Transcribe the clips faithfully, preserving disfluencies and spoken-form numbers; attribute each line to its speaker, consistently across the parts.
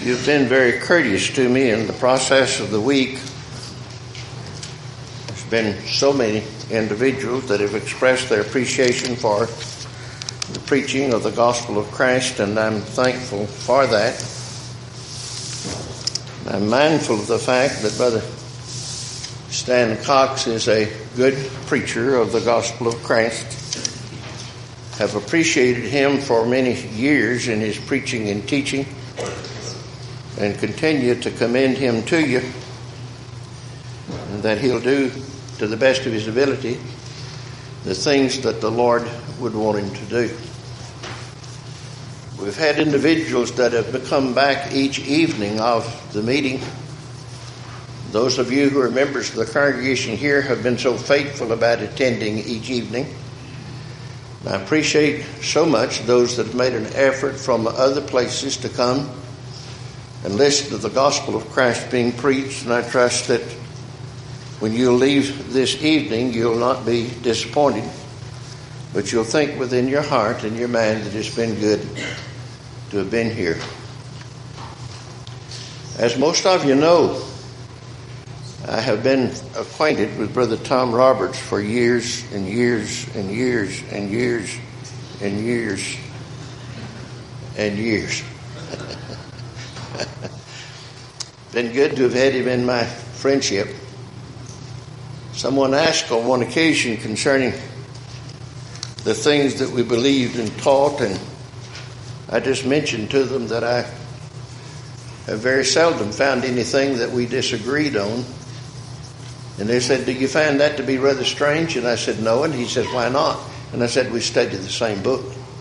Speaker 1: You've been very courteous to me in the process of the week. There's been so many individuals that have expressed their appreciation for the preaching of the gospel of Christ, and I'm thankful for that. I'm mindful of the fact that Brother Stan Cox is a good preacher of the gospel of Christ. Have appreciated him for many years in his preaching and teaching, and continue to commend him to you, and that he'll do to the best of his ability the things that the Lord would want him to do. We've had individuals that have come back each evening of the meeting. Those of you who are members of the congregation here have been so faithful about attending each evening. I appreciate so much those that have made an effort from other places to come and listen to the gospel of Christ being preached, and I trust that when you leave this evening, you'll not be disappointed, but you'll think within your heart and your mind that it's been good to have been here. As most of you know, I have been acquainted with Brother Tom Roberts for years and years and years and years and years and years. Been good to have had him in my friendship. Someone asked on one occasion concerning the things that we believed and taught, and I just mentioned to them that I have very seldom found anything that we disagreed on. And they said, "Do you find that to be rather strange?" And I said, "No." And he says, "Why not?" And I said, "We studied the same book."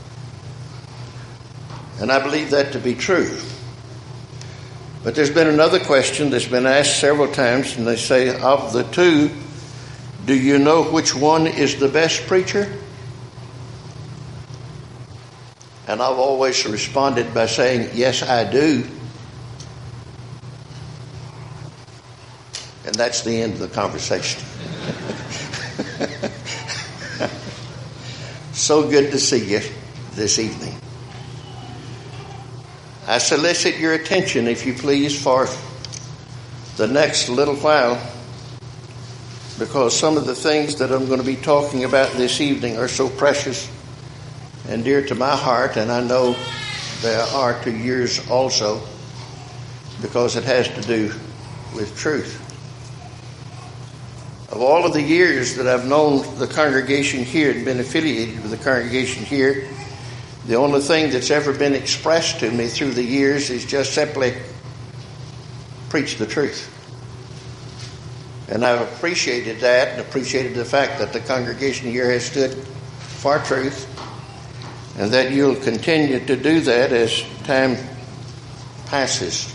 Speaker 1: And I believe that to be true. But there's been another question that's been asked several times, and they say, of the two, do you know which one is the best preacher? And I've always responded by saying, yes, I do. And that's the end of the conversation. So good to see you this evening. I solicit your attention, if you please, for the next little while, because some of the things that I'm going to be talking about this evening are so precious and dear to my heart, and I know they are to yours also, because it has to do with truth. Of all of the years that I've known the congregation here and been affiliated with the congregation here, the only thing that's ever been expressed to me through the years is just simply preach the truth. And I've appreciated that and appreciated the fact that the congregation here has stood for truth, and that you'll continue to do that as time passes.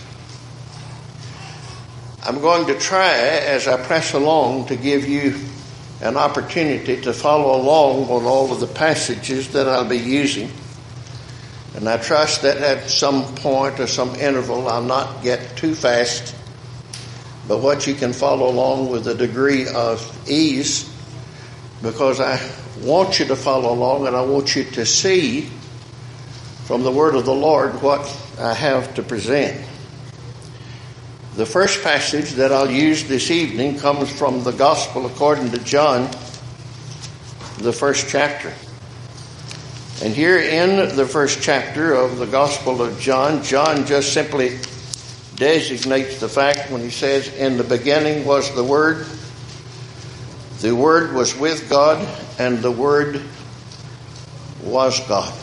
Speaker 1: I'm going to try, as I press along, to give you an opportunity to follow along on all of the passages that I'll be using. And I trust that at some point or some interval I'll not get too fast, but what you can follow along with a degree of ease, because I want you to follow along and I want you to see from the word of the Lord what I have to present. The first passage that I'll use this evening comes from the Gospel according to John, the first chapter. And here in the first chapter of the Gospel of John, John just simply designates the fact when he says, "In the beginning was the Word, the Word was with God, and the Word was God."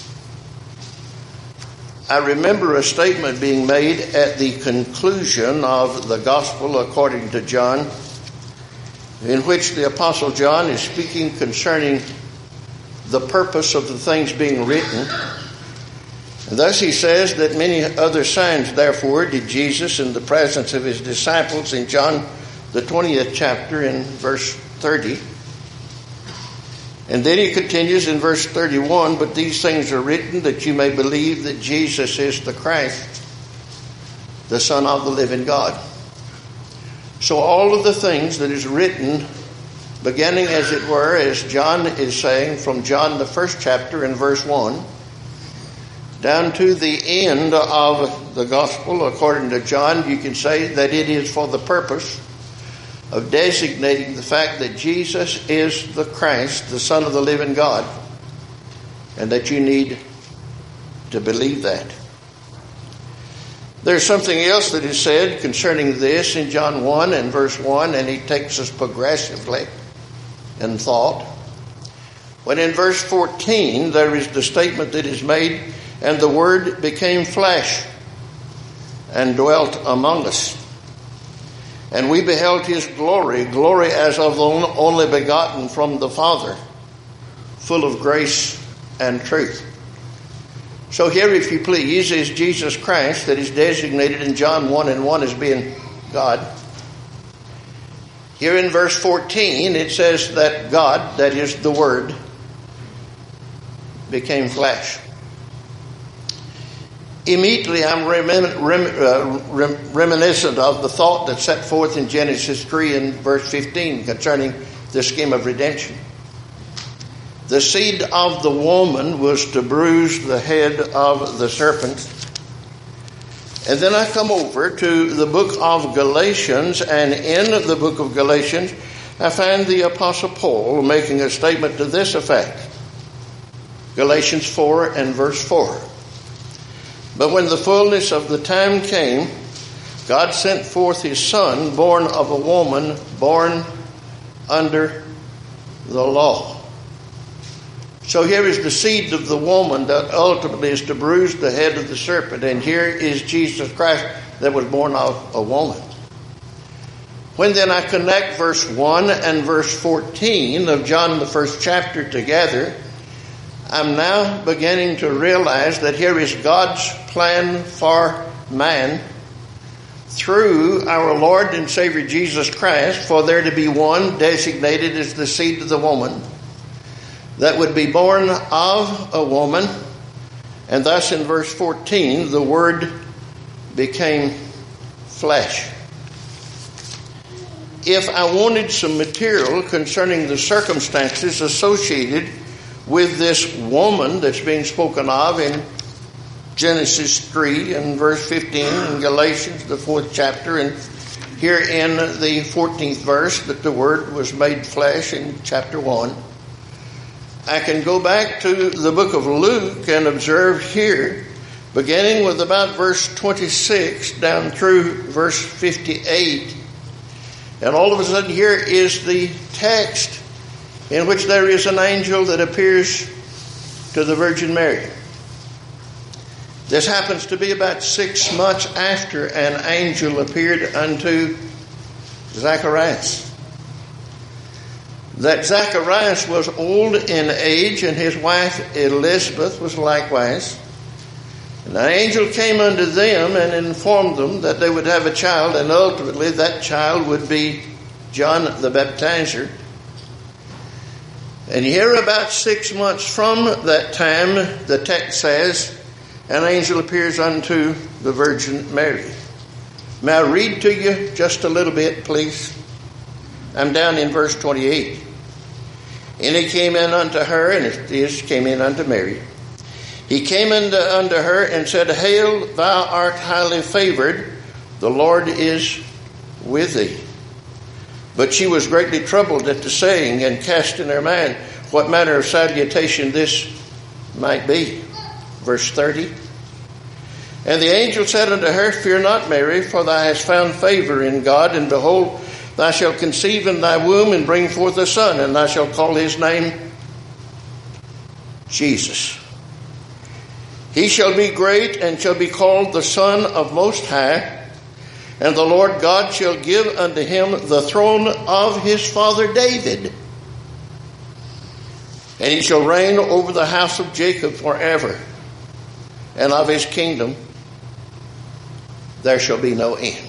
Speaker 1: I remember a statement being made at the conclusion of the Gospel according to John, in which the Apostle John is speaking concerning the purpose of the things being written. And thus he says that many other signs, therefore, did Jesus in the presence of his disciples in John the twentieth chapter in verse thirty. And then he continues in verse thirty-one, "But these things are written that you may believe that Jesus is the Christ, the Son of the living God." So all of the things that is written, beginning as it were, as John is saying, from John the first chapter in verse one, down to the end of the gospel, according to John, you can say that it is for the purpose of designating the fact that Jesus is the Christ, the Son of the living God, and that you need to believe that. There's something else that is said concerning this in John one and verse one, and he takes us progressively in thought. When in verse fourteen there is the statement that is made, and the Word became flesh and dwelt among us. And we beheld his glory, glory as of the only begotten from the Father, full of grace and truth. So here, if you please, is Jesus Christ that is designated in John one and one as being God. Here in verse fourteen, it says that God, that is the Word, became flesh. Immediately I'm remin- rem- uh, rem- reminiscent of the thought that's set forth in Genesis three and verse fifteen concerning the scheme of redemption. The seed of the woman was to bruise the head of the serpent. And then I come over to the book of Galatians, and in the book of Galatians I find the Apostle Paul making a statement to this effect. Galatians four and verse four. But when the fullness of the time came, God sent forth his Son, born of a woman, born under the law. So here is the seed of the woman that ultimately is to bruise the head of the serpent. And here is Jesus Christ that was born of a woman. When then I connect verse one and verse fourteen of John, the first chapter, together, I'm now beginning to realize that here is God's plan for man through our Lord and Savior Jesus Christ, for there to be one designated as the seed of the woman that would be born of a woman. And thus in verse fourteen, the Word became flesh. If I wanted some material concerning the circumstances associated with this woman that's being spoken of in Genesis three and verse fifteen, and Galatians, the fourth chapter, and here in the fourteenth verse that the Word was made flesh in chapter one, I can go back to the book of Luke and observe here, beginning with about verse twenty-six down through verse fifty-eight, and all of a sudden here is the text in which there is an angel that appears to the Virgin Mary. This happens to be about six months after an angel appeared unto Zacharias. That Zacharias was old in age, and his wife Elizabeth was likewise. And an angel came unto them and informed them that they would have a child, and ultimately that child would be John the Baptizer. And here, about six months from that time, the text says, an angel appears unto the Virgin Mary. May I read to you just a little bit, please? I'm down in verse twenty-eight. And he came in unto her, and it came in unto Mary. He came in unto her and said, Hail, thou art highly favored, the Lord is with thee. But she was greatly troubled at the saying, and cast in her mind what manner of salutation this might be. Verse thirty. And the angel said unto her, Fear not, Mary, for thou hast found favor in God, and behold, thou shalt conceive in thy womb and bring forth a son, and thou shalt call his name Jesus. He shall be great, and shall be called the Son of Most High. And the Lord God shall give unto him the throne of his father David. And he shall reign over the house of Jacob forever. And of his kingdom there shall be no end.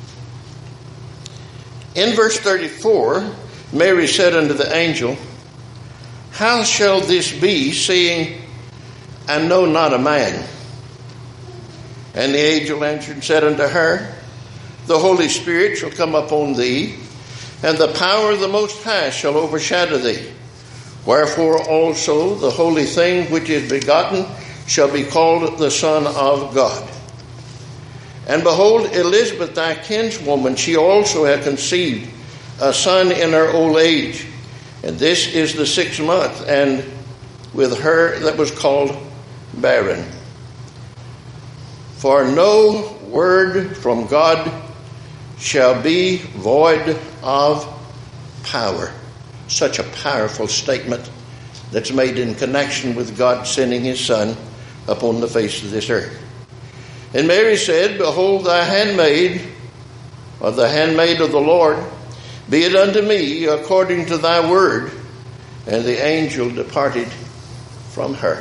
Speaker 1: In verse thirty-four, Mary said unto the angel, How shall this be, seeing I know not a man? And the angel answered and said unto her, The Holy Spirit shall come upon thee, and the power of the Most High shall overshadow thee. Wherefore also the holy thing which is begotten shall be called the Son of God. And behold, Elizabeth, thy kinswoman, she also hath conceived a son in her old age. And this is the sixth month, and with her that was called barren. For no word from God shall be void of power. Such a powerful statement that's made in connection with God sending his Son upon the face of this earth. And Mary said, Behold thy handmaid, or the handmaid of the Lord, be it unto me according to thy word. And the angel departed from her.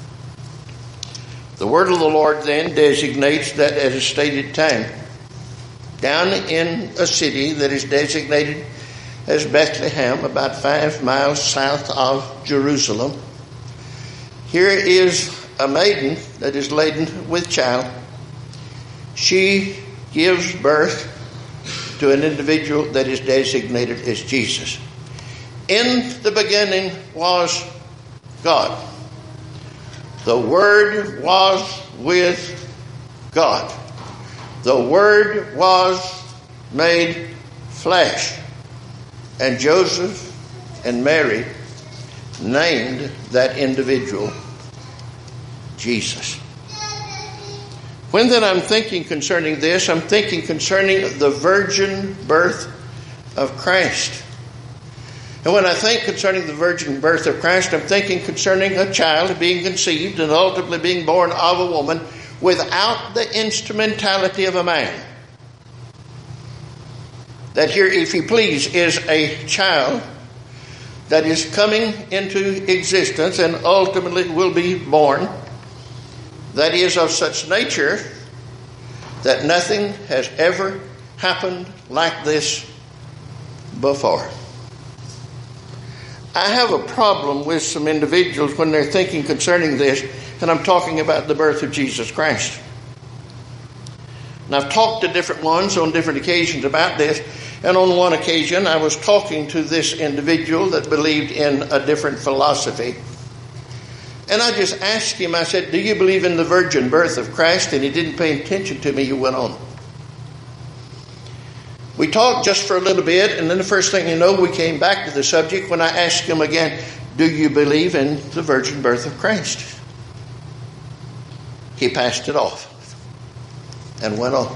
Speaker 1: The word of the Lord then designates that at a stated time, down in a city that is designated as Bethlehem, about five miles south of Jerusalem, here is a maiden that is laden with child. She gives birth to an individual that is designated as Jesus. In the beginning was God. The Word was with God. The Word was made flesh. And Joseph and Mary named that individual Jesus. When then I'm thinking concerning this, I'm thinking concerning the virgin birth of Christ. And when I think concerning the virgin birth of Christ, I'm thinking concerning a child being conceived and ultimately being born of a woman without the instrumentality of a man. That here, if you please, is a child that is coming into existence and ultimately will be born, that is of such nature that nothing has ever happened like this before. I have a problem with some individuals when they're thinking concerning this, and I'm talking about the birth of Jesus Christ. And I've talked to different ones on different occasions about this, and on one occasion I was talking to this individual that believed in a different philosophy. And I just asked him, I said, do you believe in the virgin birth of Christ? And he didn't pay attention to me. He went on. We talked just for a little bit, and then the first thing you know, we came back to the subject when I asked him again, do you believe in the virgin birth of Christ? He passed it off and went on.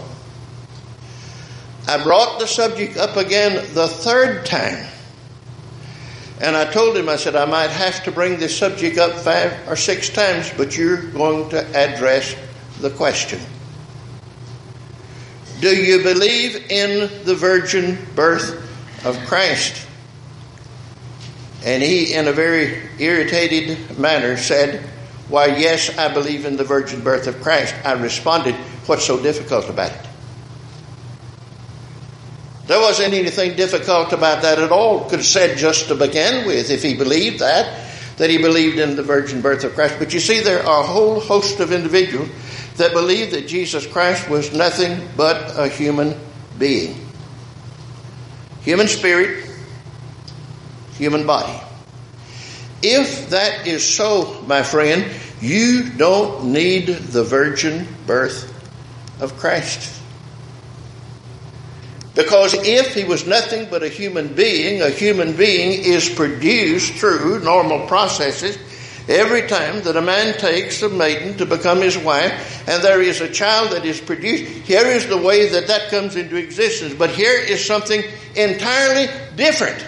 Speaker 1: I brought the subject up again the third time. And I told him, I said, I might have to bring this subject up five or six times, but you're going to address the question. Do you believe in the virgin birth of Christ? And he, in a very irritated manner, said, why, yes, I believe in the virgin birth of Christ. I responded, what's so difficult about it? There wasn't anything difficult about that at all. Could have said just to begin with, if he believed that, that he believed in the virgin birth of Christ. But you see, there are a whole host of individuals that believe that Jesus Christ was nothing but a human being. Human spirit, human body. If that is so, my friend, you don't need the virgin birth of Christ. Because if he was nothing but a human being, a human being is produced through normal processes every time that a man takes a maiden to become his wife, and there is a child that is produced. Here is the way that that comes into existence. But here is something entirely different.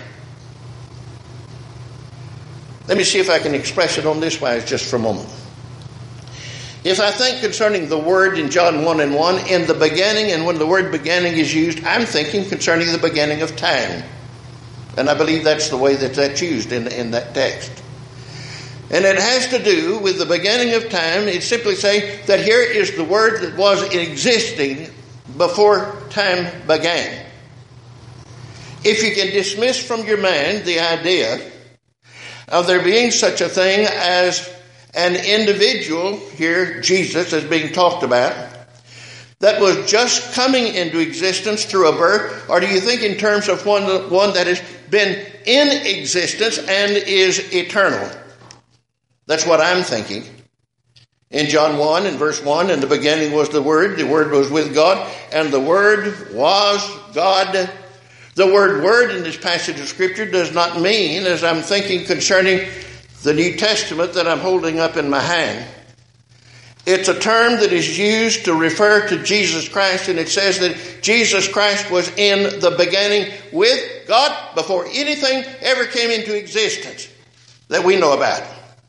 Speaker 1: Let me see if I can express it on this wise just for a moment. If I think concerning the word in John one and one, in the beginning, and when the word beginning is used, I'm thinking concerning the beginning of time. And I believe that's the way that that's used in, in that text. And it has to do with the beginning of time. It's simply saying that here is the word that was existing before time began. If you can dismiss from your mind the idea of there being such a thing as an individual, here Jesus is being talked about, that was just coming into existence through a birth, or do you think in terms of one, one that has been in existence and is eternal? That's what I'm thinking. In John one, in verse one, in the beginning was the Word, the Word was with God, and the Word was God. The word word in this passage of Scripture does not mean, as I'm thinking concerning the New Testament that I'm holding up in my hand, it's a term that is used to refer to Jesus Christ, and it says that Jesus Christ was in the beginning with God before anything ever came into existence that we know about.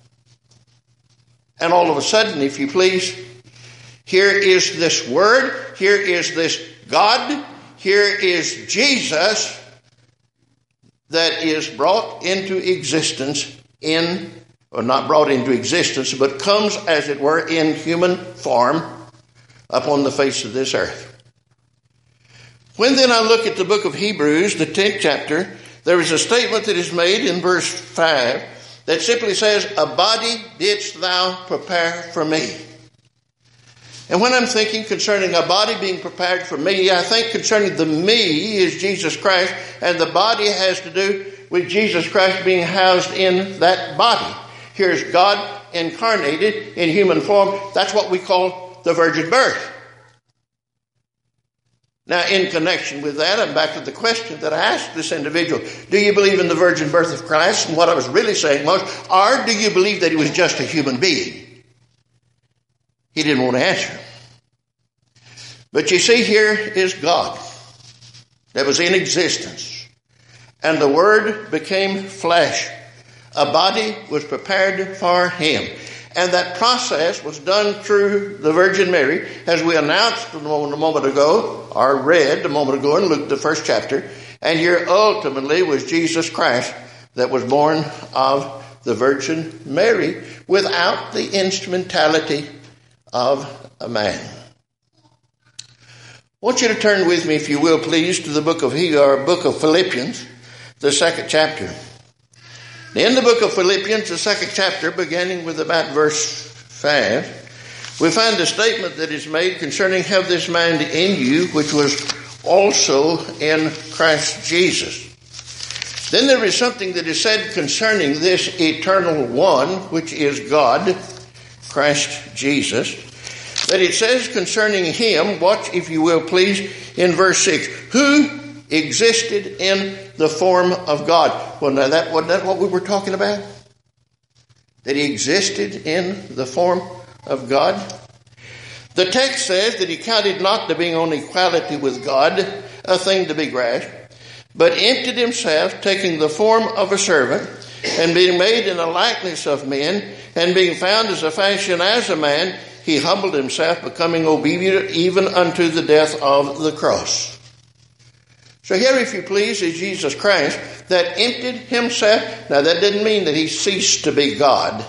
Speaker 1: And all of a sudden, if you please, here is this Word, here is this God, here is Jesus that is brought into existence in, or not brought into existence, but comes, as it were, in human form upon the face of this earth. When then I look at the book of Hebrews, the tenth chapter, there is a statement that is made in verse five that simply says, "A body didst thou prepare for me." And when I'm thinking concerning a body being prepared for me, I think concerning the me is Jesus Christ, and the body has to do with Jesus Christ being housed in that body. Here's God incarnated in human form. That's what we call the virgin birth. Now, in connection with that, I'm back to the question that I asked this individual. Do you believe in the virgin birth of Christ? And what I was really saying was, or do you believe that he was just a human being? He didn't want to answer. But you see, here is God that was in existence. And the Word became flesh. A body was prepared for him. And that process was done through the Virgin Mary, as we announced a moment ago, or read a moment ago in Luke, the first chapter. And here ultimately was Jesus Christ that was born of the Virgin Mary without the instrumentality of a man. I want you to turn with me, if you will, please, to the book of Haggai, book of Philippians, the second chapter. In the book of Philippians, the second chapter, beginning with about verse five, we find a statement that is made concerning "Have this mind in you, which was also in Christ Jesus." Then there is something that is said concerning this eternal one, which is God, Christ Jesus, that it says concerning him, watch if you will please, in verse six, who existed in the form of God. Well, now that wasn't that what we were talking about? That he existed in the form of God? The text says that he counted not the being on equality with God a thing to be grasped, but emptied himself, taking the form of a servant, and being made in the likeness of men, and being found as a fashion as a man, he humbled himself, becoming obedient even unto the death of the cross. So here, if you please, is Jesus Christ that emptied himself. Now, that didn't mean that he ceased to be God.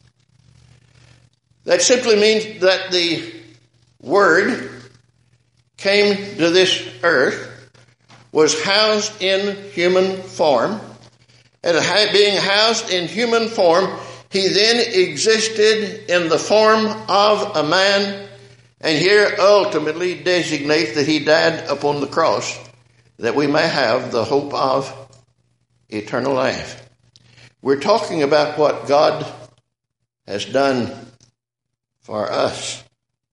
Speaker 1: That simply means that the Word came to this earth, was housed in human form, and being housed in human form, he then existed in the form of a man, and here ultimately designates that he died upon the cross, that we may have the hope of eternal life. We're talking about what God has done for us.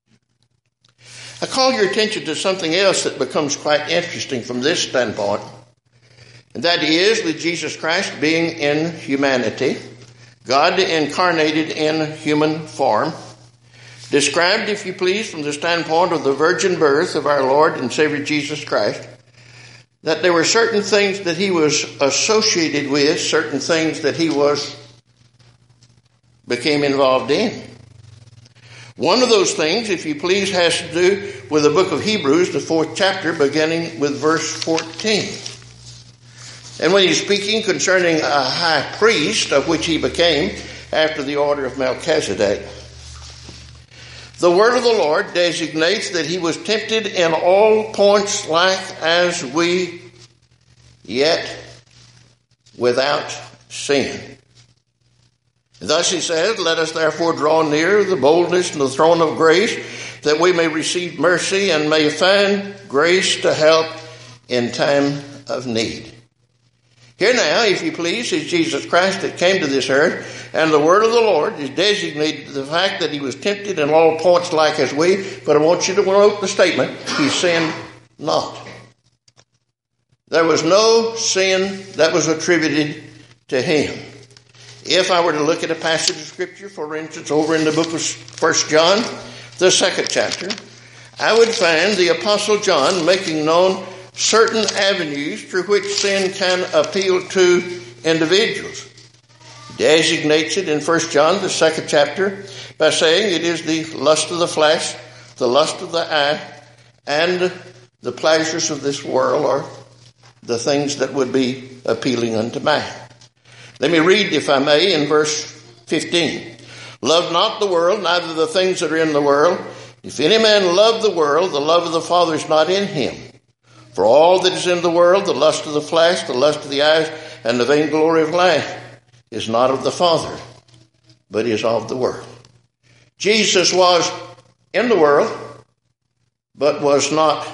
Speaker 1: I call your attention to something else that becomes quite interesting from this standpoint, and that is with Jesus Christ being in humanity, God incarnated in human form, described, if you please, from the standpoint of the virgin birth of our Lord and Savior Jesus Christ, that there were certain things that he was associated with, certain things that he was became involved in. One of those things, if you please, has to do with the book of Hebrews, the fourth chapter, beginning with verse fourteen. And when he's speaking concerning a high priest, of which he became after the order of Melchizedek, the word of the Lord designates that he was tempted in all points like as we, yet without sin. Thus he says, let us therefore draw near the boldness and the throne of grace, that we may receive mercy and may find grace to help in time of need. Here now, if you please, is Jesus Christ that came to this earth, and the word of the Lord is designated to the fact that he was tempted in all points like as we, but I want you to note the statement, he sinned not. There was no sin that was attributed to him. If I were to look at a passage of Scripture, for instance, over in the book of First John, the second chapter, I would find the Apostle John making known certain avenues through which sin can appeal to individuals. He designates it in First John, the second chapter, by saying it is the lust of the flesh, the lust of the eye, and the pleasures of this world, or the things that would be appealing unto man. Let me read, if I may, in verse fifteen. Love not the world, neither the things that are in the world. If any man love the world, the love of the Father is not in him. For all that is in the world, the lust of the flesh, the lust of the eyes, and the vainglory of life, is not of the Father, but is of the world. Jesus was in the world, but was not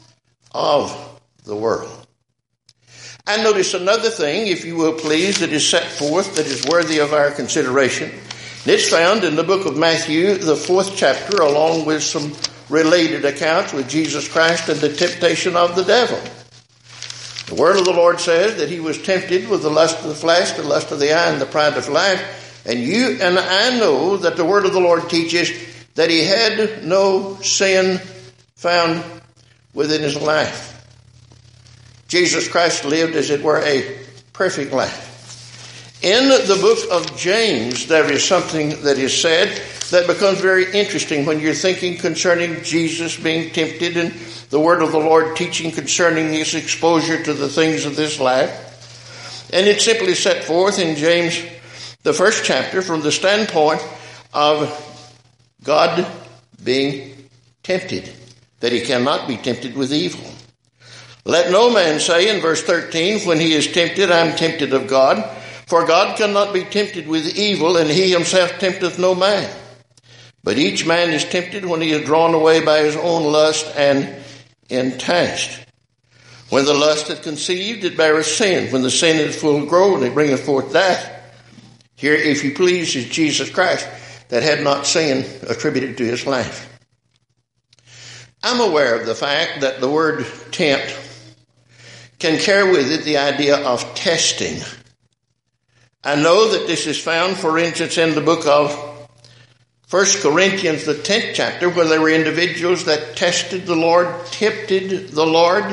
Speaker 1: of the world. And notice another thing, if you will please, that is set forth that is worthy of our consideration. It's found in the book of Matthew, the fourth chapter, along with some related accounts with Jesus Christ and the temptation of the devil. The word of the Lord says that he was tempted with the lust of the flesh, the lust of the eye, and the pride of life. And you and I know that the word of the Lord teaches that he had no sin found within his life. Jesus Christ lived, as it were, a perfect life. In the book of James, there is something that is said that becomes very interesting when you're thinking concerning Jesus being tempted and the word of the Lord teaching concerning his exposure to the things of this life. And it's simply set forth in James, the first chapter, from the standpoint of God being tempted, that he cannot be tempted with evil. Let no man say in verse thirteen, when he is tempted, I am tempted of God. For God cannot be tempted with evil, and he himself tempteth no man. But each man is tempted when he is drawn away by his own lust and enticed. When the lust is conceived, it beareth sin. When the sin is full grown, it bringeth forth death. Here, if you please, is Jesus Christ that had not sin attributed to his life. I'm aware of the fact that the word tempt can carry with it the idea of testing. I know that this is found, for instance, in the book of First Corinthians, the tenth chapter, where there were individuals that tested the Lord, tempted the Lord.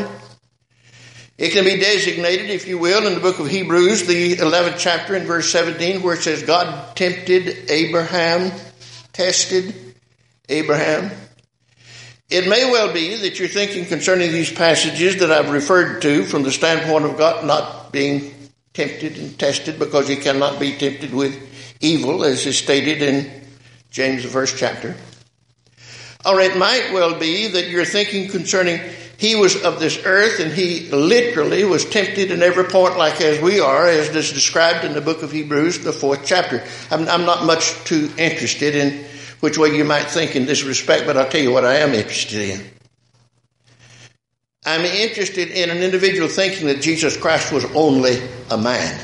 Speaker 1: It can be designated, if you will, in the book of Hebrews, the eleventh chapter, in verse seventeen, where it says, God tempted Abraham, tested Abraham. It may well be that you're thinking concerning these passages that I've referred to from the standpoint of God not being tempted and tested, because he cannot be tempted with evil, as is stated in James, the first chapter. Or it might well be that you're thinking concerning he was of this earth and he literally was tempted in every point like as we are, as is described in the book of Hebrews, the fourth chapter. I'm, I'm not much too interested in which way you might think in this respect, but I'll tell you what I am interested in. I'm interested in an individual thinking that Jesus Christ was only a man.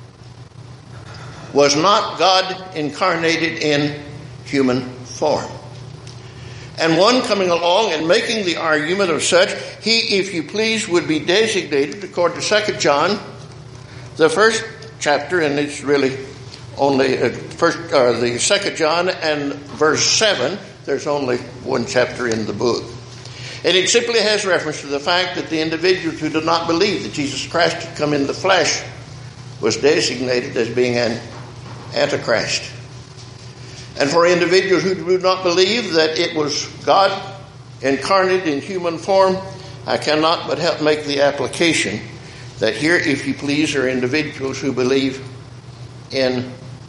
Speaker 1: Was not God incarnated in human form. And one coming along and making the argument of such, he, if you please, would be designated, according to Second John, the first chapter, and it's really only uh, first, uh, the Second John and verse seven. There's only one chapter in the book. And it simply has reference to the fact that the individuals who did not believe that Jesus Christ had come in the flesh was designated as being an Antichrist. And for individuals who do not believe that it was God incarnate in human form, I cannot but help make the application that here, if you please, are individuals who believe in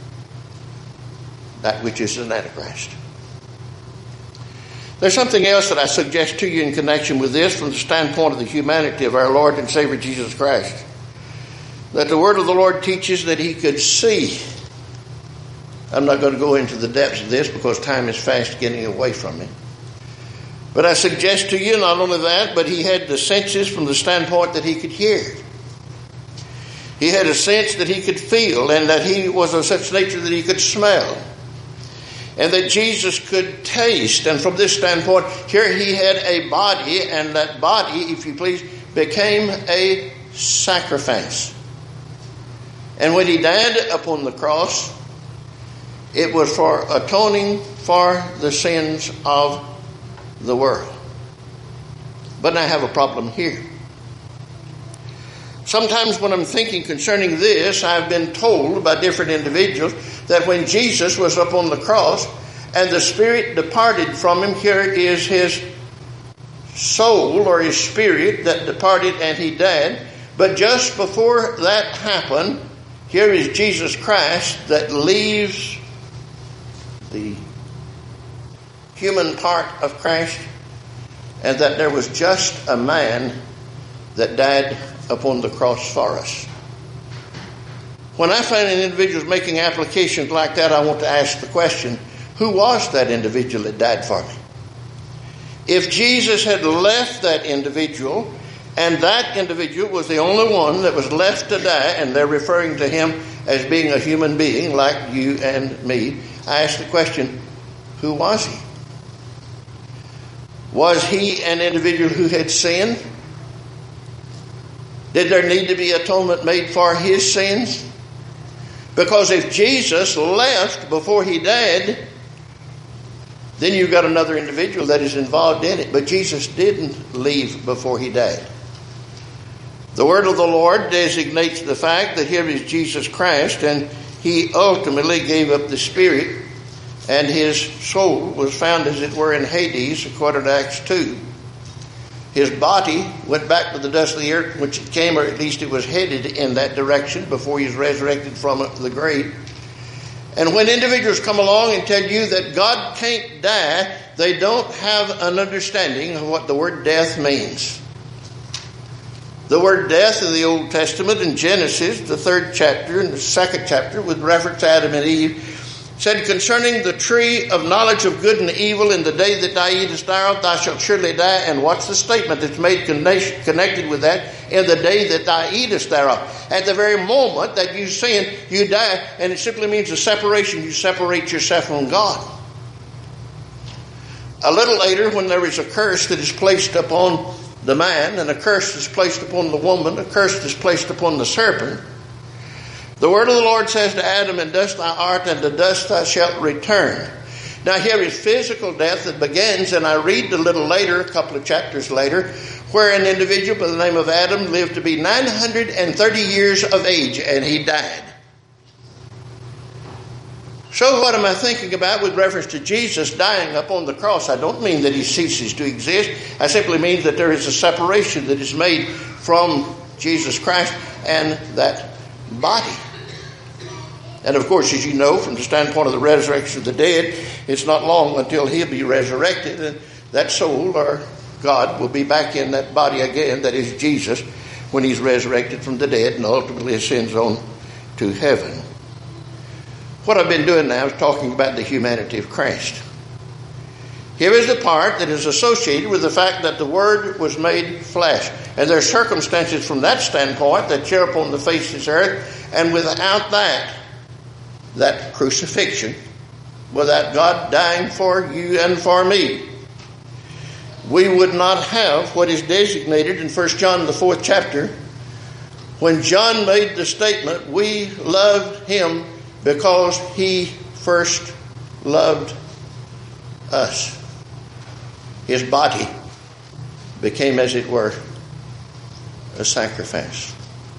Speaker 1: that which is an Antichrist. There's something else that I suggest to you in connection with this from the standpoint of the humanity of our Lord and Savior Jesus Christ. That the word of the Lord teaches that he could see. I'm not going to go into the depths of this because time is fast getting away from me. But I suggest to you not only that, but he had the senses from the standpoint that he could hear. He had a sense that he could feel, and that he was of such nature that he could smell, and that Jesus could taste. And from this standpoint, here he had a body, and that body, if you please, became a sacrifice. And when he died upon the cross, it was for atoning for the sins of the world. But I have a problem here. Sometimes when I'm thinking concerning this, I've been told by different individuals that when Jesus was up on the cross and the Spirit departed from him, here is his soul or his spirit that departed and he died. But just before that happened, here is Jesus Christ that leaves the human part of Christ, and that there was just a man that died upon the cross for us. When I find an individual making applications like that, I want to ask the question, who was that individual that died for me? If Jesus had left that individual, and that individual was the only one that was left to die, and they're referring to him as being a human being like you and me, I ask the question, who was he? Was he an individual who had sinned? Did there need to be atonement made for his sins? Because if Jesus left before he died, then you've got another individual that is involved in it. But Jesus didn't leave before he died. The word of the Lord designates the fact that here is Jesus Christ, and he ultimately gave up the Spirit, and his soul was found, as it were, in Hades, according to Acts two. His body went back to the dust of the earth, which it came, or at least it was headed in that direction before he was resurrected from the grave. And when individuals come along and tell you that God can't die, they don't have an understanding of what the word death means. The word death in the Old Testament, in Genesis, the third chapter and the second chapter, with reference to Adam and Eve, said, concerning the tree of knowledge of good and evil, in the day that thou eatest thereof, thou shalt surely die. And what's the statement that's made connected with that? In the day that thou eatest thereof. At the very moment that you sin, you die. And it simply means a separation. You separate yourself from God. A little later, when there is a curse that is placed upon the man, and a curse is placed upon the woman, a curse is placed upon the serpent, the word of the Lord says to Adam, and dust thou art, and to dust thou shalt return. Now here is physical death that begins, and I read a little later, a couple of chapters later, where an individual by the name of Adam lived to be nine hundred thirty years of age, and he died. So what am I thinking about with reference to Jesus dying upon the cross? I don't mean that he ceases to exist. I simply mean that there is a separation that is made from Jesus Christ and that body. And of course, as you know, from the standpoint of the resurrection of the dead, it's not long until he'll be resurrected, and that soul or God will be back in that body again, that is Jesus, when he's resurrected from the dead and ultimately ascends on to heaven. What I've been doing now is talking about the humanity of Christ. Here is the part that is associated with the fact that the Word was made flesh. And there are circumstances from that standpoint that share upon the face of this earth. And without that, that crucifixion, without God dying for you and for me, we would not have what is designated in First John, the fourth chapter, when John made the statement, we loved him because he first loved us. His body became, as it were, a sacrifice.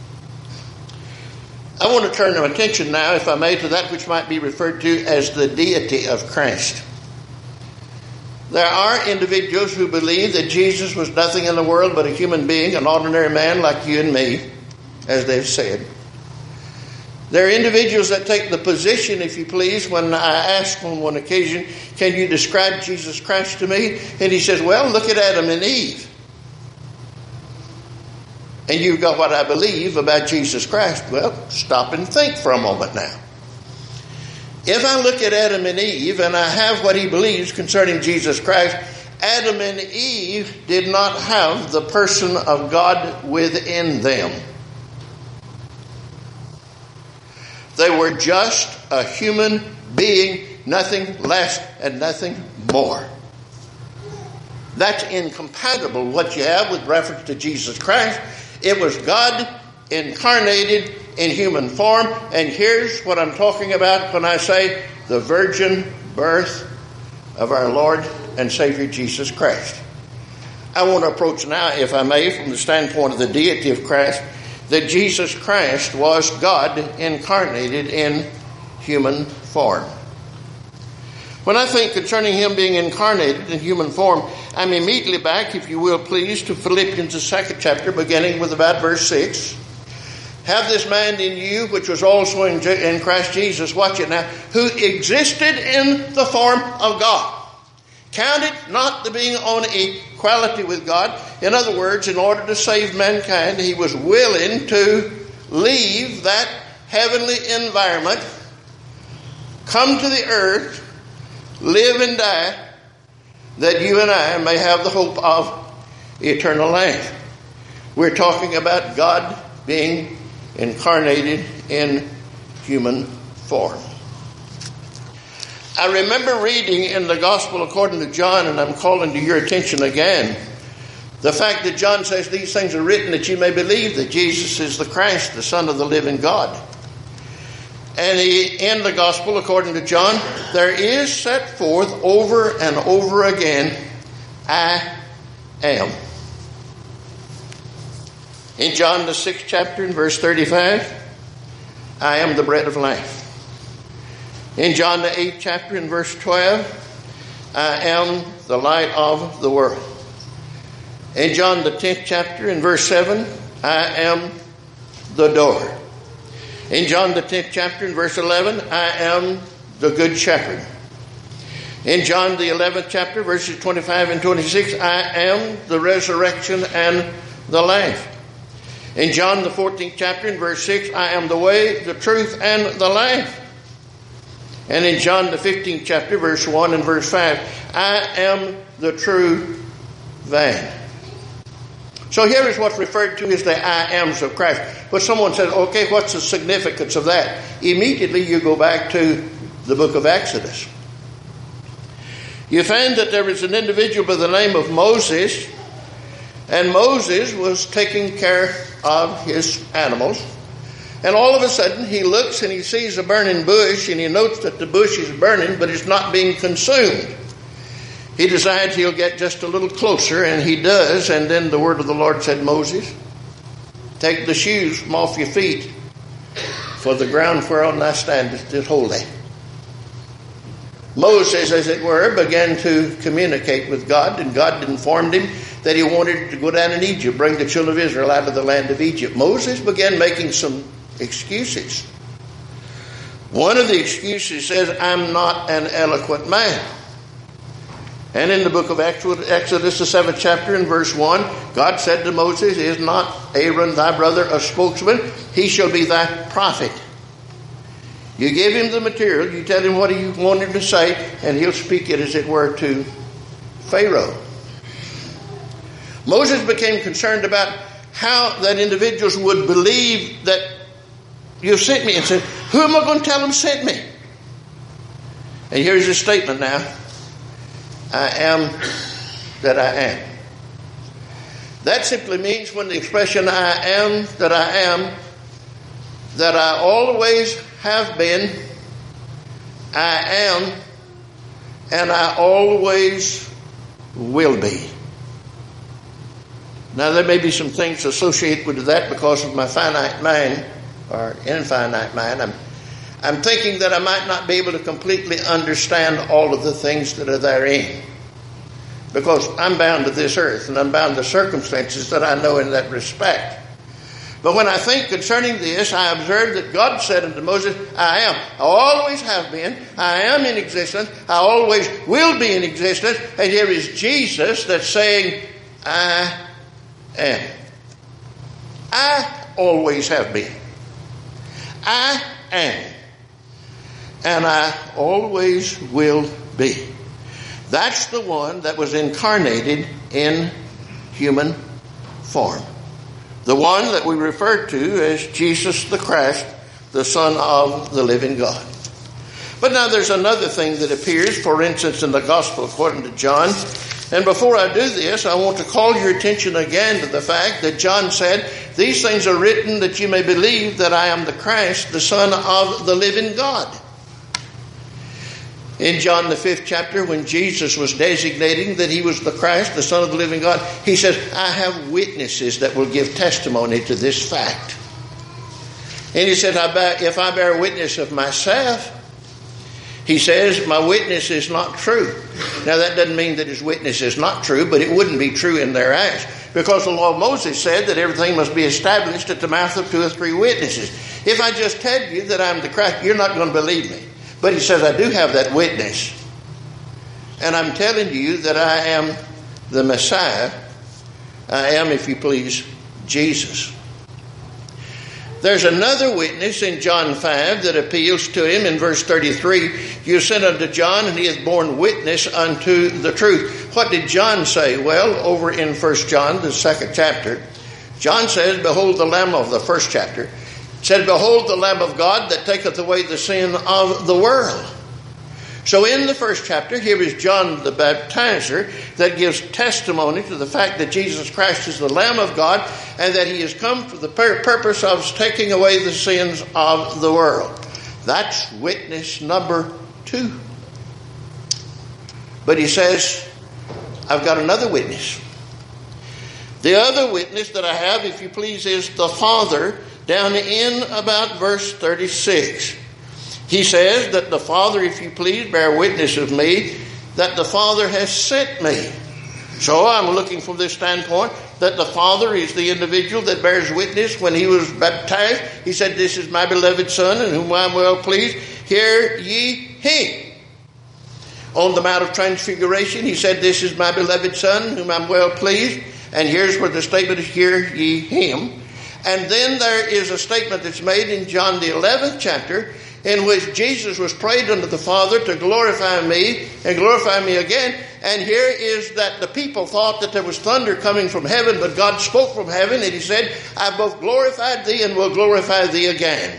Speaker 1: I want to turn our attention now, if I may, to that which might be referred to as the deity of Christ. There are individuals who believe that Jesus was nothing in the world but a human being, an ordinary man like you and me, as they've said. There are individuals that take the position, if you please, when I ask on one occasion, can you describe Jesus Christ to me? And he says, well, look at Adam and Eve. And you've got what I believe about Jesus Christ. Well, stop and think for a moment now. If I look at Adam and Eve and I have what he believes concerning Jesus Christ, Adam and Eve did not have the person of God within them. They were just a human being, nothing less and nothing more. That's incompatible what you have with reference to Jesus Christ. It was God incarnated in human form. And here's what I'm talking about when I say the virgin birth of our Lord and Savior Jesus Christ. I want to approach now, if I may, from the standpoint of the deity of Christ, that Jesus Christ was God incarnated in human form. When I think concerning him being incarnated in human form, I'm immediately back, if you will please, to Philippians, the second chapter, beginning with about verse six. Have this mind in you, which was also in, in Christ Jesus, watch it now, who existed in the form of God. Counted not the being on equality with God. In other words, in order to save mankind, he was willing to leave that heavenly environment, come to the earth, live and die, that you and I may have the hope of eternal life. We're talking about God being incarnated in human form. I remember reading in the Gospel according to John, and I'm calling to your attention again, the fact that John says these things are written that you may believe that Jesus is the Christ, the Son of the living God. And he, in the Gospel according to John, there is set forth over and over again, I am. In John the sixth chapter, in verse thirty-five, I am the bread of life. In John the eighth chapter, in verse twelve, I am the light of the world. In John the tenth chapter, in verse seven, I am the door. In John the tenth chapter, in verse eleven, I am the good shepherd. In John the eleventh chapter, verses twenty-five and twenty-six, I am the resurrection and the life. In John the fourteenth chapter, in verse six, I am the way, the truth, and the life. And in John the fifteenth chapter, verse one and verse five, I am the true vine. So here is what's referred to as the I ams of Christ. But someone says, okay, what's the significance of that? Immediately you go back to the book of Exodus. You find that there is an individual by the name of Moses, and Moses was taking care of his animals. And all of a sudden he looks and he sees a burning bush, and he notes that the bush is burning, but it's not being consumed. He decides he'll get just a little closer, and he does. And then the word of the Lord said, Moses, take the shoes from off your feet, for the ground whereon thou standest is holy. Moses, as it were, began to communicate with God, and God informed him that he wanted to go down in Egypt, bring the children of Israel out of the land of Egypt. Moses began making some excuses. One of the excuses says, I'm not an eloquent man. And in the book of Exodus, the seventh chapter, in verse one, God said to Moses, is not Aaron thy brother a spokesman? He shall be thy prophet. You give him the material, you tell him what you want him to say, and he'll speak it, as it were, to Pharaoh. Moses became concerned about how that individuals would believe that you sent me, and said, who am I going to tell them sent me? And here's his statement now. I am that I am. That simply means, when the expression I am that I am, that I always have been, I am, and I always will be. Now, there may be some things associated with that because of my finite mind, or infinite mind. I'm, I'm thinking that I might not be able to completely understand all of the things that are therein, because I'm bound to this earth, and I'm bound to circumstances that I know in that respect. But when I think concerning this, I observe that God said unto Moses, I am. I always have been. I am in existence. I always will be in existence. And here is Jesus that's saying, I am. I always have been. I am. And I always will be. That's the one that was incarnated in human form. The one that we refer to as Jesus the Christ, the Son of the living God. But now there's another thing that appears, for instance, in the Gospel according to John. And before I do this, I want to call your attention again to the fact that John said, these things are written that you may believe that I am the Christ, the Son of the living God. In John the fifth chapter, when Jesus was designating that he was the Christ, the Son of the living God, he says, I have witnesses that will give testimony to this fact. And he said, I bear, if I bear witness of myself, he says, my witness is not true. Now that doesn't mean that his witness is not true, but it wouldn't be true in their eyes. Because the law of Moses said that everything must be established at the mouth of two or three witnesses. If I just tell you that I'm the Christ, you're not going to believe me. But he says, I do have that witness. And I'm telling you that I am the Messiah. I am, if you please, Jesus. There's another witness in John five that appeals to him in verse thirty-three. You sent unto John, and he hath borne witness unto the truth. What did John say? Well, over in First John, the second chapter, John says, behold the Lamb of the first chapter. Said, behold the Lamb of God that taketh away the sin of the world. So in the first chapter, here is John the Baptizer that gives testimony to the fact that Jesus Christ is the Lamb of God and that he has come for the pur- purpose of taking away the sins of the world. That's witness number two. But he says, I've got another witness. The other witness that I have, if you please, is the Father, down in about verse thirty-six. He says that the Father, if you please, bear witness of me, that the Father has sent me. So I'm looking from this standpoint that the Father is the individual that bears witness. When he was baptized, he said, this is my beloved Son in whom I am well pleased. Hear ye him. On the Mount of Transfiguration, he said, this is my beloved Son in whom I am well pleased. And here's where the statement is, hear ye him. And then there is a statement that's made in John the eleventh chapter, in which Jesus was prayed unto the Father to glorify me and glorify me again. And here is that the people thought that there was thunder coming from heaven, but God spoke from heaven and he said, I both glorified thee and will glorify thee again.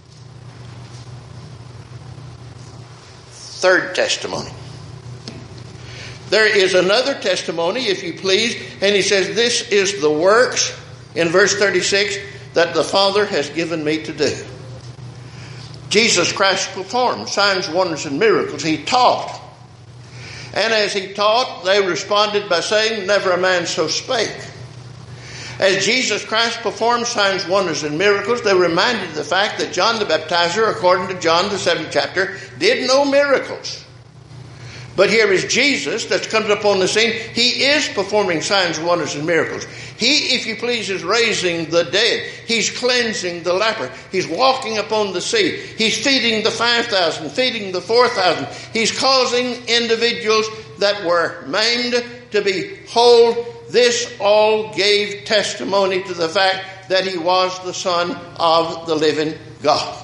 Speaker 1: Third testimony. There is another testimony, if you please, and he says, this is the works, in verse thirty-six, that the Father has given me to do. Jesus Christ performed signs, wonders, and miracles. He taught. And as he taught, they responded by saying, never a man so spake. As Jesus Christ performed signs, wonders, and miracles, they reminded the fact that John the Baptizer, according to John the seventh chapter, did no miracles. But here is Jesus that's come upon the scene. He is performing signs, wonders, and miracles. He, if you please, is raising the dead. He's cleansing the leper. He's walking upon the sea. He's feeding the five thousand, feeding the four thousand. He's causing individuals that were maimed to be whole. This all gave testimony to the fact that he was the Son of the living God.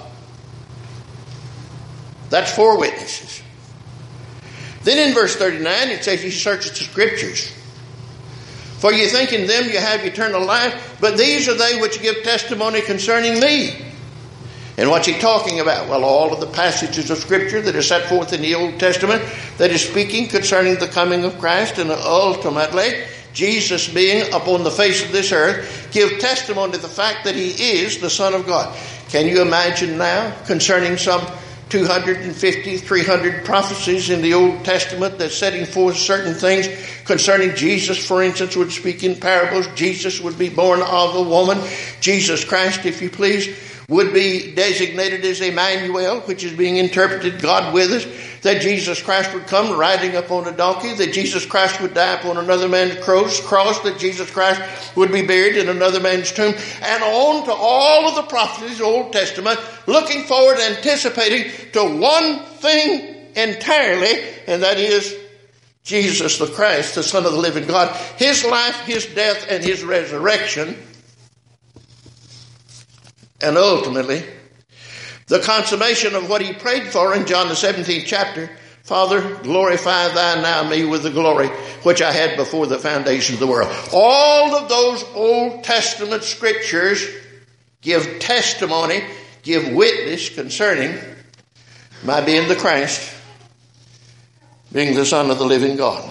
Speaker 1: That's four witnesses. Then in verse thirty-nine, it says, he searches the Scriptures. For you think in them you have eternal life, but these are they which give testimony concerning me. And what's he talking about? Well, all of the passages of Scripture that are set forth in the Old Testament that is speaking concerning the coming of Christ and ultimately Jesus being upon the face of this earth, give testimony to the fact that he is the Son of God. Can you imagine now concerning some two hundred fifty, three hundred prophecies in the Old Testament that's setting forth certain things concerning Jesus, for instance, would speak in parables. Jesus would be born of a woman. Jesus Christ, if you please, would be designated as Emmanuel, which is being interpreted, God with us. That Jesus Christ would come riding upon a donkey. That Jesus Christ would die upon another man's cross. That Jesus Christ would be buried in another man's tomb. And on to all of the prophecies of the Old Testament, looking forward, anticipating to one thing entirely, and that is Jesus the Christ, the Son of the living God. His life, his death, and his resurrection. And ultimately, the consummation of what he prayed for in John the seventeenth chapter. Father, glorify thou now me with the glory which I had before the foundation of the world. All of those Old Testament scriptures give testimony, give witness concerning my being the Christ, being the Son of the living God.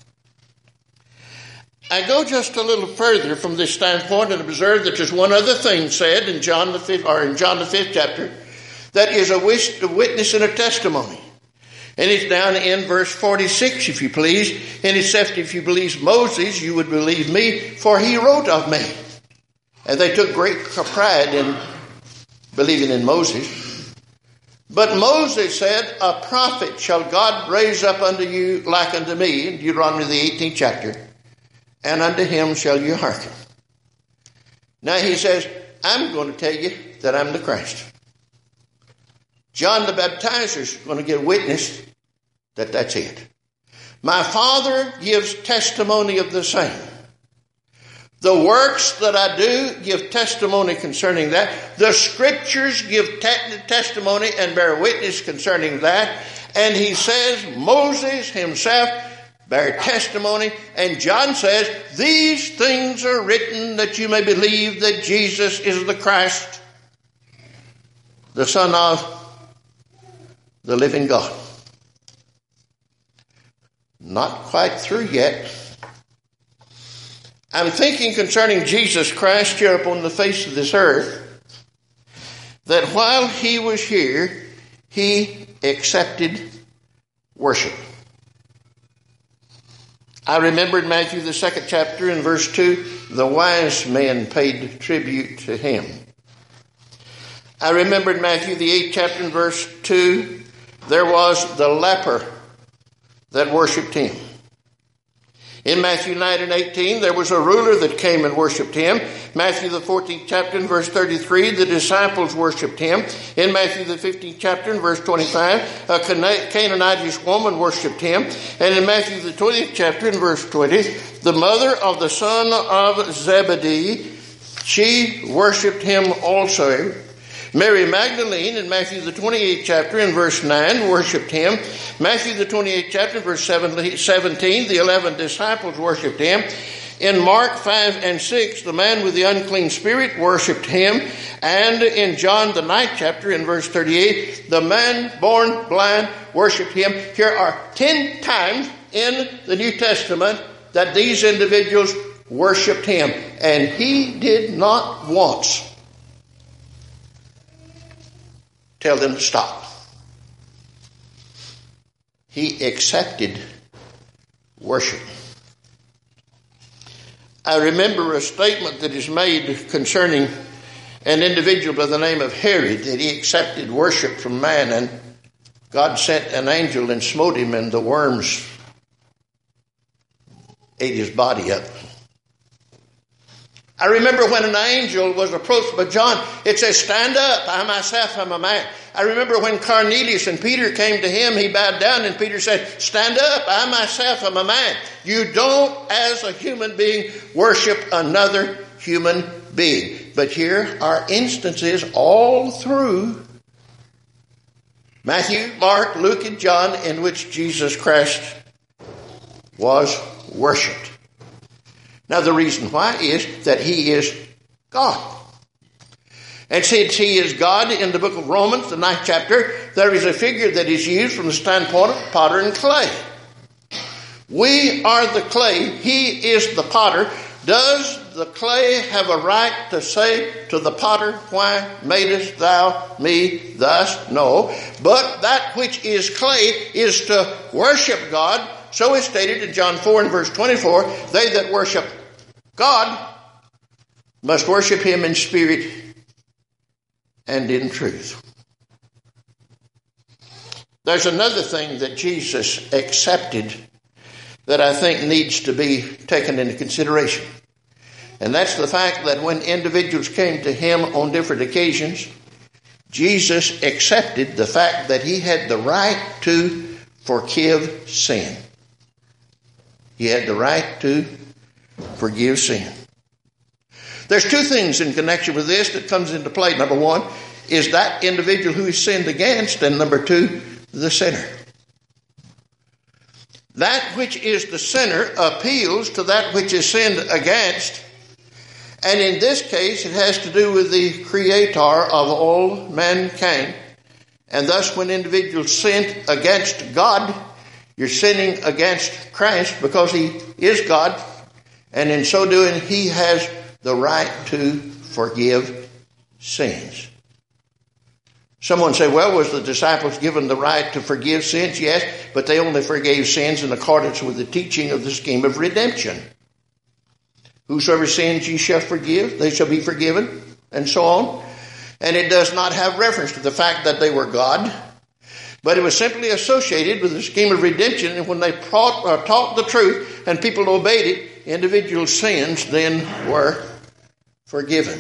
Speaker 1: I go just a little further from this standpoint and observe that there's one other thing said in John the fifth, or in John the fifth chapter, that is a witness and a testimony. And it's down in verse forty-six, if you please. And it says, if you believe Moses, you would believe me, for he wrote of me. And they took great pride in believing in Moses. But Moses said, a prophet shall God raise up unto you like unto me, in Deuteronomy the eighteenth chapter, and unto him shall you hearken. Now he says, I'm going to tell you that I'm the Christ. John the Baptizer is going to get witness that that's it. My Father gives testimony of the same. The works that I do give testimony concerning that. The Scriptures give te- testimony and bear witness concerning that. And he says Moses himself bear testimony. And John says, these things are written that you may believe that Jesus is the Christ, the Son of the living God. Not quite through yet. I'm thinking concerning Jesus Christ here upon the face of this earth, that while he was here, he accepted worship. I remember in Matthew the second chapter in verse two, the wise men paid tribute to him. I remember in Matthew the eighth chapter in verse two, there was the leper that worshipped him. In Matthew nine and eighteen, there was a ruler that came and worshipped him. Matthew the fourteenth chapter in verse thirty-three, the disciples worshipped him. In Matthew the fifteenth chapter in verse twenty-five, a Canaanitish woman worshipped him. And in Matthew the twentieth chapter in verse twenty, the mother of the son of Zebedee, she worshipped him also. Mary Magdalene in Matthew the twenty-eighth chapter in verse nine worshipped him. Matthew the twenty-eighth chapter verse seventeen, the eleven disciples worshipped him. In Mark five and six, the man with the unclean spirit worshipped him. And in John the ninth chapter in verse thirty-eight, the man born blind worshipped him. Here are ten times in the New Testament that these individuals worshipped him. And he did not once tell them to stop. He accepted worship. I remember a statement that is made concerning an individual by the name of Herod, that he accepted worship from man, and God sent an angel and smote him, and the worms ate his body up. I remember when an angel was approached by John, it says, stand up, I myself am a man. I remember when Cornelius and Peter came to him, he bowed down and Peter said, stand up, I myself am a man. You don't, as a human being, worship another human being. But here are instances all through Matthew, Mark, Luke, and John in which Jesus Christ was worshipped. Now, the reason why is that he is God. And since he is God, in the book of Romans, the ninth chapter, there is a figure that is used from the standpoint of potter and clay. We are the clay. He is the potter. Does the clay have a right to say to the potter, why madest thou me thus? No. But that which is clay is to worship God. So is stated in John four and verse twenty-four, they that worship God must worship him in spirit and in truth. There's another thing that Jesus accepted that I think needs to be taken into consideration. And that's the fact that when individuals came to him on different occasions, Jesus accepted the fact that he had the right to forgive sin. He had the right to forgive sin. There's two things in connection with this that comes into play. Number one is that individual who is sinned against, and number two, the sinner. That which is the sinner appeals to that which is sinned against, And in this case, it has to do with the creator of all mankind. And thus, when individuals sin against God, you're sinning against Christ because he is God. And in so doing, he has the right to forgive sins. Someone say, well, was the disciples given the right to forgive sins? Yes, but they only forgave sins in accordance with the teaching of the scheme of redemption. Whosoever sins ye shall forgive, they shall be forgiven, and so on. And it does not have reference to the fact that they were God, but it was simply associated with the scheme of redemption. And when they taught, uh, taught the truth and people obeyed it, individual sins then were forgiven.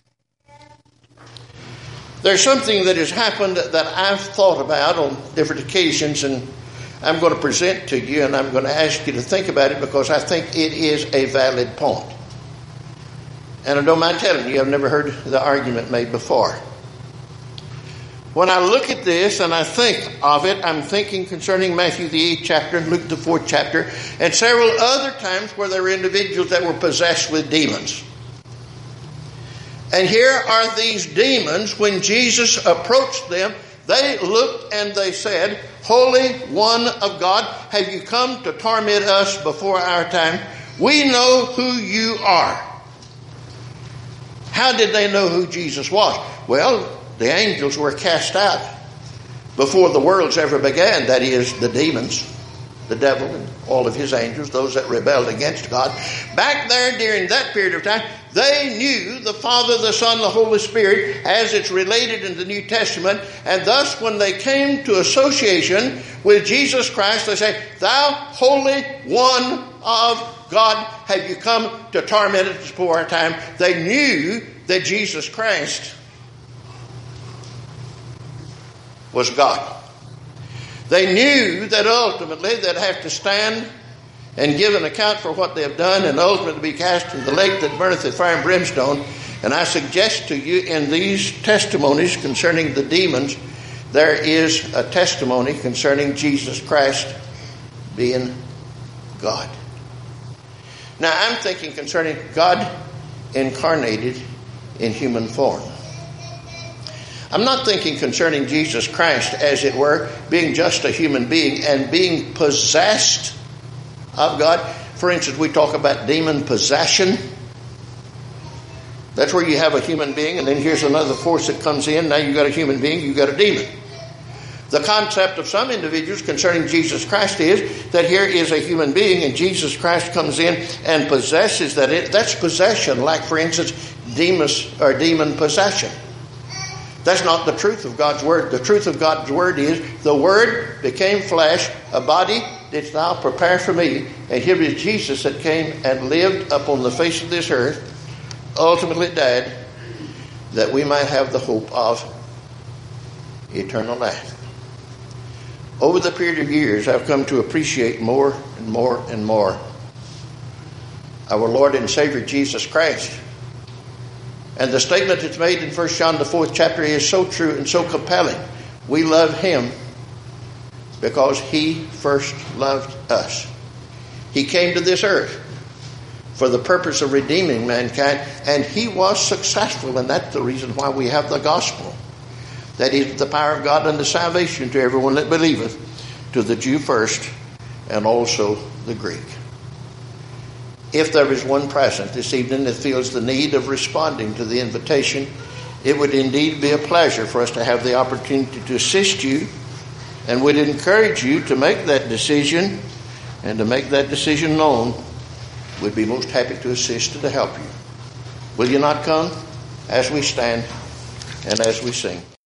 Speaker 1: There's something that has happened that I've thought about on different occasions, and I'm going to present to you, and I'm going to ask you to think about it because I think it is a valid point. And I don't mind telling you, I've never heard the argument made before. When I look at this and I think of it, I'm thinking concerning Matthew the eighth chapter and Luke the fourth chapter, and several other times where there were individuals that were possessed with demons. And here are these demons. When Jesus approached them, they looked and they said, Holy One of God, have you come to torment us before our time? We know who you are. How did they know who Jesus was? Well, the angels were cast out before the worlds ever began. That is, the demons, the devil and all of his angels, those that rebelled against God. Back there during that period of time, they knew the Father, the Son, the Holy Spirit as it's related in the New Testament. And thus when they came to association with Jesus Christ, they say, Thou Holy One of God, have you come to torment us before our time? They knew that Jesus Christ was God. They knew that ultimately they'd have to stand and give an account for what they have done and ultimately be cast in the lake that burneth with fire and brimstone. And I suggest to you in these testimonies concerning the demons, there is a testimony concerning Jesus Christ being God. Now I'm thinking concerning God incarnated in human form. I'm not thinking concerning Jesus Christ, as it were, being just a human being and being possessed of God. For instance, we talk about demon possession. That's where you have a human being, and then here's another force that comes in. Now you've got a human being, you've got a demon. The concept of some individuals concerning Jesus Christ is that here is a human being, and Jesus Christ comes in and possesses that. It, that's possession, like, for instance, demus or demon possession. That's not the truth of God's Word. The truth of God's Word is the Word became flesh, a body didst thou prepare for me. And here is Jesus that came and lived upon the face of this earth, ultimately died, that we might have the hope of eternal life. Over the period of years, I've come to appreciate more and more and more our Lord and Savior Jesus Christ. And the statement that's made in First John the fourth chapter is so true and so compelling. We love Him because He first loved us. He came to this earth for the purpose of redeeming mankind, and He was successful, and that's the reason why we have the gospel. That is the power of God unto salvation to everyone that believeth, to the Jew first, and also the Greek. If there is one present this evening that feels the need of responding to the invitation, it would indeed be a pleasure for us to have the opportunity to assist you, and would encourage you to make that decision, and to make that decision known. We'd be most happy to assist and to help you. Will you not come as we stand and as we sing?